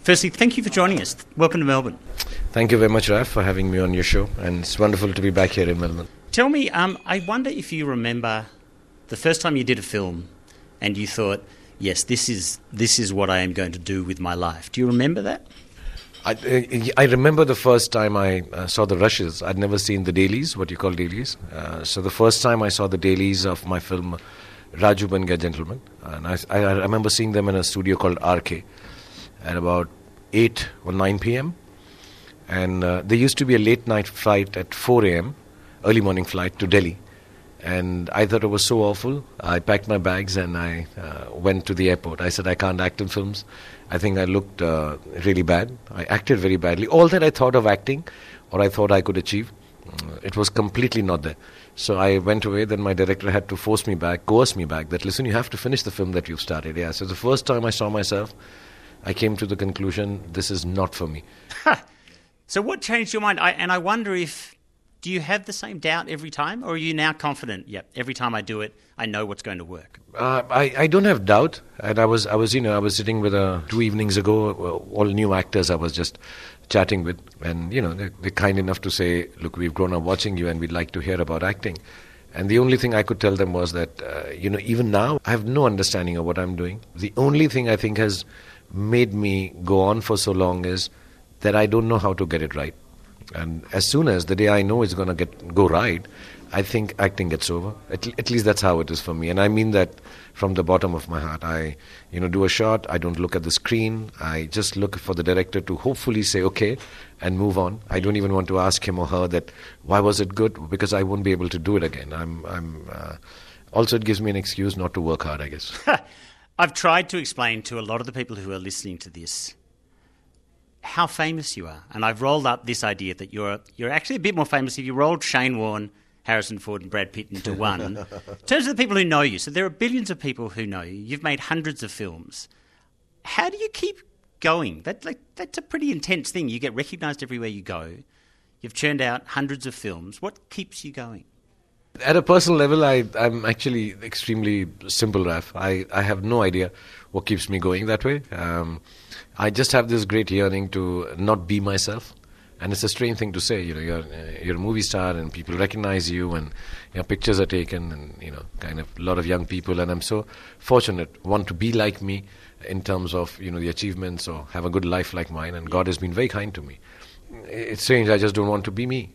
Firstly, thank you for joining us. Welcome to Melbourne. Thank you very much, Raf, for having me on your show, and it's wonderful to be back here in Melbourne. Tell me, I wonder if you remember the first time you did a film and you thought, yes, this is what I am going to do with my life. Do you remember that? I remember the first time I saw the rushes. I'd never seen the dailies, what you call dailies. So the first time I saw the dailies of my film Raju Ban Gaya Gentleman, and I remember seeing them in a studio called RK at about 8 or 9 p.m. And there used to be a late night flight at 4 a.m., early morning flight to Delhi. And I thought it was so awful. I packed my bags and I went to the airport. I said, I can't act in films. I think I looked really bad. I acted very badly. All that I thought of acting or I thought I could achieve, it was completely not there. So I went away. Then my director had to coerce me back, that, listen, you have to finish the film that you've started. Yeah. So the first time I saw myself, I came to the conclusion, this is not for me. So what changed your mind? I wonder if, do you have the same doubt every time, or are you now confident? Yep, every time I do it, I know what's going to work. I don't have doubt, and I was sitting with 2 evenings ago, all new actors I was just chatting with, and they're kind enough to say, look, we've grown up watching you, and we'd like to hear about acting. And the only thing I could tell them was that, even now, I have no understanding of what I'm doing. The only thing I think has made me go on for so long is that I don't know how to get it right. And as soon as the day I know it's going to go right, I think acting gets over. At least that's how it is for me. And I mean that from the bottom of my heart. I do a shot, I don't look at the screen. I just look for the director to hopefully say, okay, and move on. I don't even want to ask him or her that, why was it good? Because I won't be able to do it again. Also, it gives me an excuse not to work hard, I guess. I've tried to explain to a lot of the people who are listening to this how famous you are. And I've rolled up this idea that you're actually a bit more famous if you rolled Shane Warne, Harrison Ford and Brad Pitt into one. In terms of the people who know you, so there are billions of people who know you. You've made hundreds of films. How do you keep going? That's a pretty intense thing. You get recognised everywhere you go. You've churned out hundreds of films. What keeps you going? At a personal level, I'm actually extremely simple, Raf. I have no idea what keeps me going that way. I just have this great yearning to not be myself. And it's a strange thing to say, you're a movie star and people recognize you and pictures are taken and, kind of a lot of young people. And I'm so fortunate, one, to be like me in terms of, the achievements or have a good life like mine. And God has been very kind to me. It's strange, I just don't want to be me.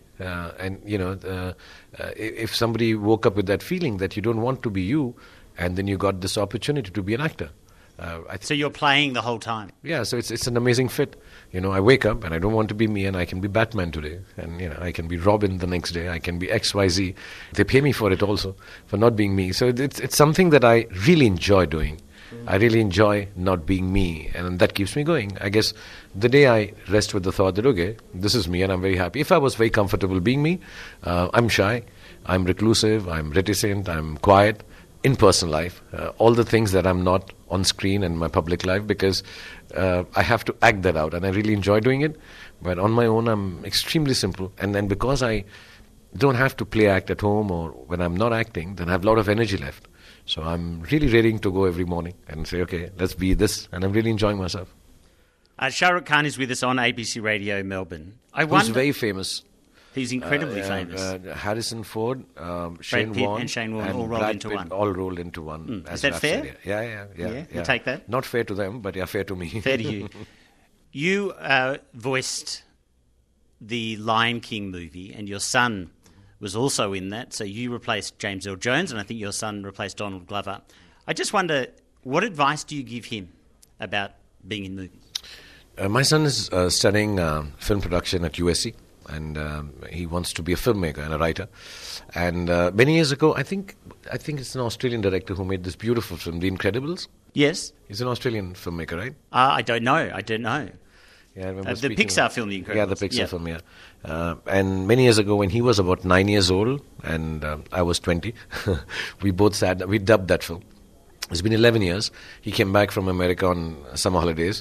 If somebody woke up with that feeling that you don't want to be you, and then you got this opportunity to be an actor. So you're playing the whole time? Yeah, so it's an amazing fit. I wake up and I don't want to be me, and I can be Batman today, and I can be Robin the next day, I can be XYZ. They pay me for it also, for not being me. So it's something that I really enjoy doing. I really enjoy not being me, and that keeps me going. I guess the day I rest with the thought that, okay, this is me and I'm very happy. If I was very comfortable being me, I'm shy, I'm reclusive, I'm reticent, I'm quiet in personal life. All the things that I'm not on screen and my public life, because I have to act that out, and I really enjoy doing it. But on my own, I'm extremely simple. And then because I don't have to play act at home or when I'm not acting, then I have a lot of energy left. So I'm really ready to go every morning and say, okay, let's be this. And I'm really enjoying myself. Shah Rukh Khan is with us on ABC Radio Melbourne. Who's very famous. He's incredibly famous. Harrison Ford, Shane Warne, all rolled into one. All rolled into one. Is that fair? Yeah. You take that? Not fair to them, but fair to me. Fair to you. You voiced the Lion King movie, and your son was also in that. So you replaced James Earl Jones, and I think your son replaced Donald Glover. I just wonder, what advice do you give him about being in movies? My son is studying film production at USC. And he wants to be a filmmaker and a writer. And many years ago, I think it's an Australian director who made this beautiful film, The Incredibles. Yes. He's an Australian filmmaker, right? I don't know. Yeah, I remember the Pixar film, The Incredibles. Yeah, the Pixar film, yeah. And many years ago, when he was about 9 years old and I was 20, we dubbed that film. It's been 11 years. He came back from America on summer holidays,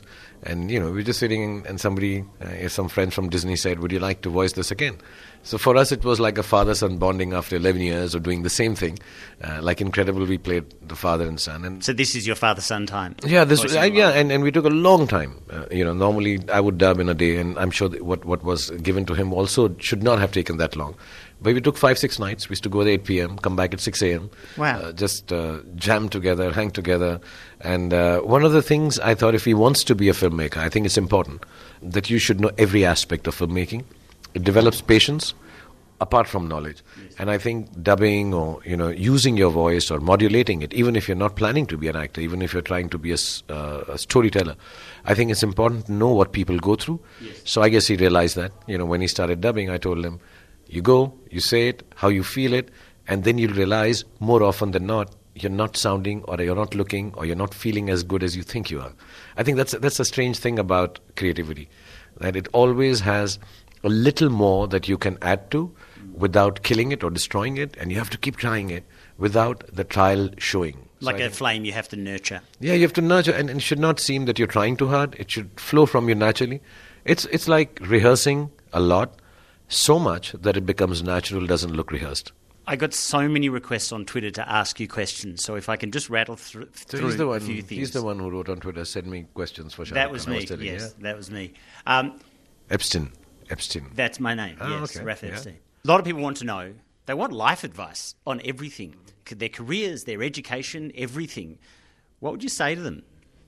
And, we were just sitting and somebody, some friend from Disney said, would you like to voice this again? So for us, it was like a father-son bonding after 11 years of doing the same thing. Like Incredible, we played the father and son. And so this is your father-son time? Yeah, and we took a long time. Normally I would dub in a day, and I'm sure that what was given to him also should not have taken that long. But we took 5-6 nights. We used to go at 8 p.m., come back at 6 a.m. Wow. Just jam together, hang together. And one of the things I thought, if he wants to be a filmmaker, I think it's important that you should know every aspect of filmmaking. It develops patience apart from knowledge. Yes. And I think dubbing or, using your voice or modulating it, even if you're not planning to be an actor, even if you're trying to be a storyteller, I think it's important to know what people go through. Yes. So I guess he realized that. When he started dubbing, I told him, you go, you say it, how you feel it, and then you'll realize more often than not, you're not sounding or you're not looking or you're not feeling as good as you think you are. I think that's a strange thing about creativity, that it always has a little more that you can add to without killing it or destroying it, and you have to keep trying it without the trial showing. Like a flame you have to nurture. Yeah, you have to nurture, and it should not seem that you're trying too hard. It should flow from you naturally. It's like rehearsing a lot, so much that it becomes natural, doesn't look rehearsed. I got so many requests on Twitter to ask you questions, so if I can just rattle through a few things. He's the one who wrote on Twitter, send me questions for Shah Rukh. That was me, yes, that was me. Epstein. That's my name, yes, okay. Raph Epstein. A lot of people want to know, they want life advice on everything, their careers, their education, everything. What would you say to them?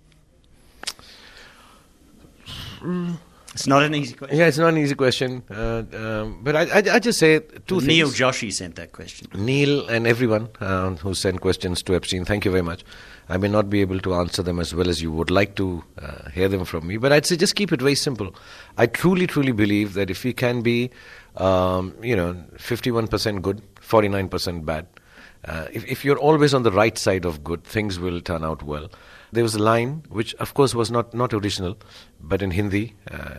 It's not an easy question. Yeah, it's not an easy question. But I just say two things. Neil Joshi sent that question. Neil and everyone who sent questions to Epstein, thank you very much. I may not be able to answer them as well as you would like to hear them from me, but I'd say just keep it very simple. I truly, truly believe that if we can be, 51% good, 49% bad, if you're always on the right side of good, things will turn out well. There was a line, which of course was not original, but in Hindi,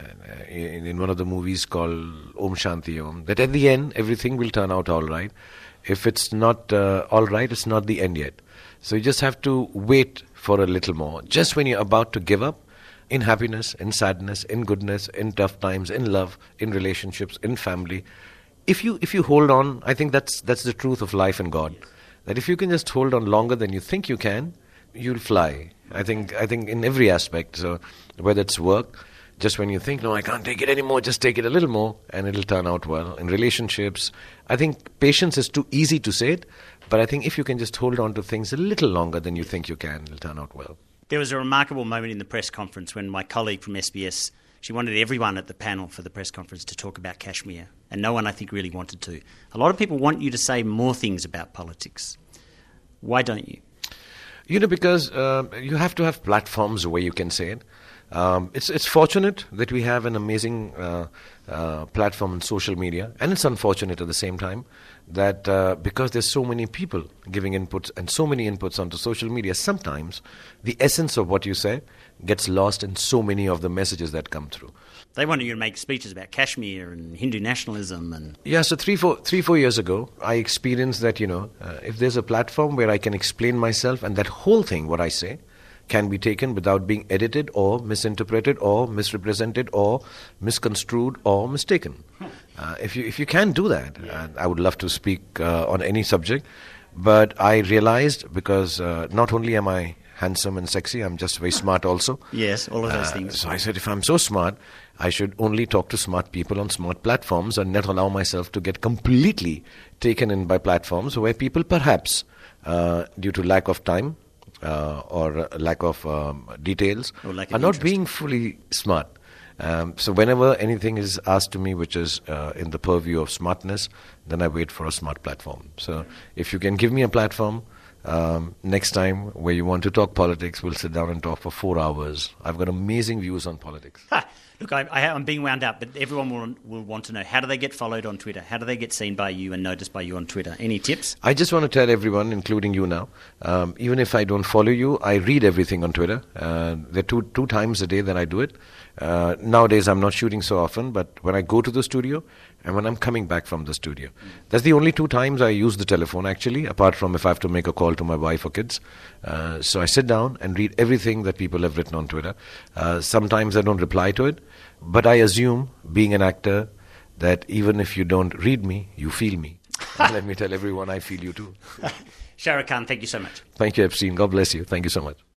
in one of the movies called Om Shanti Om, that at the end, everything will turn out all right. If it's not all right, it's not the end yet. So you just have to wait for a little more. Just when you're about to give up, in happiness, in sadness, in goodness, in tough times, in love, in relationships, in family, if you hold on, I think that's the truth of life and God. That if you can just hold on longer than you think you can, you'll fly. I think in every aspect. So whether it's work, just when you think, no, I can't take it anymore, just take it a little more, and it'll turn out well. In relationships, I think patience is too easy to say it, but I think if you can just hold on to things a little longer than you think you can, it'll turn out well. There was a remarkable moment in the press conference when my colleague from SBS, she wanted everyone at the panel for the press conference to talk about Kashmir, and no one, I think, really wanted to. A lot of people want you to say more things about politics. Why don't you? Because you have to have platforms where you can say it. It's fortunate that we have an amazing platform in social media, and it's unfortunate at the same time that because there's so many people giving inputs and so many inputs onto social media, sometimes the essence of what you say gets lost in so many of the messages that come through. They wanted you to make speeches about Kashmir and Hindu nationalism and... Yeah, so 3-4 years ago, I experienced that, if there's a platform where I can explain myself and that whole thing, what I say, can be taken without being edited or misinterpreted or misrepresented or misconstrued or mistaken. If you can do that, I would love to speak on any subject. But I realized, because not only am I handsome and sexy, I'm just very smart also. Yes, all of those things. So I said, if I'm so smart, I should only talk to smart people on smart platforms and not allow myself to get completely taken in by platforms where people perhaps, due to lack of time or lack of details, are not being fully smart. So whenever anything is asked to me which is in the purview of smartness, then I wait for a smart platform. So if you can give me a platform, next time where you want to talk politics, we'll sit down and talk for 4 hours. I've got amazing views on politics. Look, I'm being wound up, but everyone will want to know, how do they get followed on Twitter? How do they get seen by you and noticed by you on Twitter? Any tips? I just want to tell everyone, including you now, even if I don't follow you, I read everything on Twitter. There are two times a day that I do it. Nowadays, I'm not shooting so often, but when I go to the studio and when I'm coming back from the studio. That's the only 2 times I use the telephone, actually, apart from if I have to make a call to my wife or kids. So I sit down and read everything that people have written on Twitter. Sometimes I don't reply to it, but I assume, being an actor, that even if you don't read me, you feel me. And let me tell everyone, I feel you too. Shah Rukh Khan, thank you so much. Thank you, Epstein. God bless you. Thank you so much.